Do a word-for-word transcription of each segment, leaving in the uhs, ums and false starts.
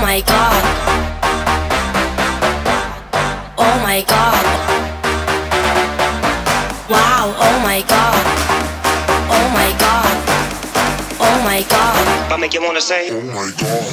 my god. Oh my god. Wow, oh my god. Oh my god. Oh my god. I make you wanna say, oh my god.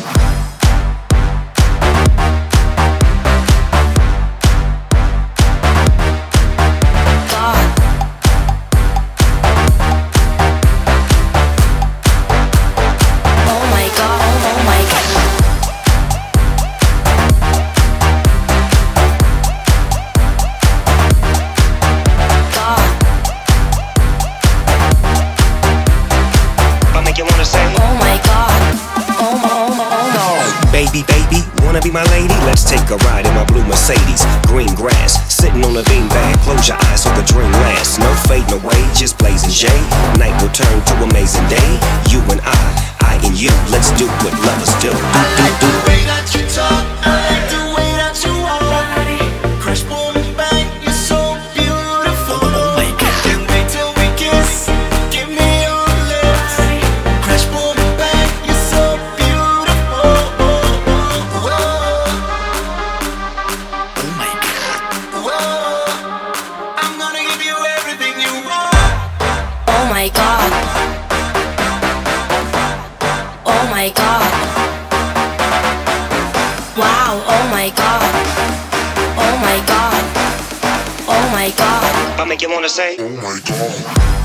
Baby, baby, wanna be my lady? Let's take a ride in my blue Mercedes. Green grass, sitting on a beanbag. Close your eyes so the dream lasts. No fading away, just blazing J. Night will turn to amazing day. You and I, I and you, let's do what lovers do. I like the way that you talk, I like the way that you walk. Crash, boom, bang, you're so beautiful. Oh my God. Can't wait till we kiss. Give me your lips. Crash, boom, bang, you're so beautiful. Oh my God. Whoa. I'm gonna give you everything you want. Oh my God. Oh my god. Wow, oh my god. Oh my god. Oh my god. I make you wanna say, oh my god.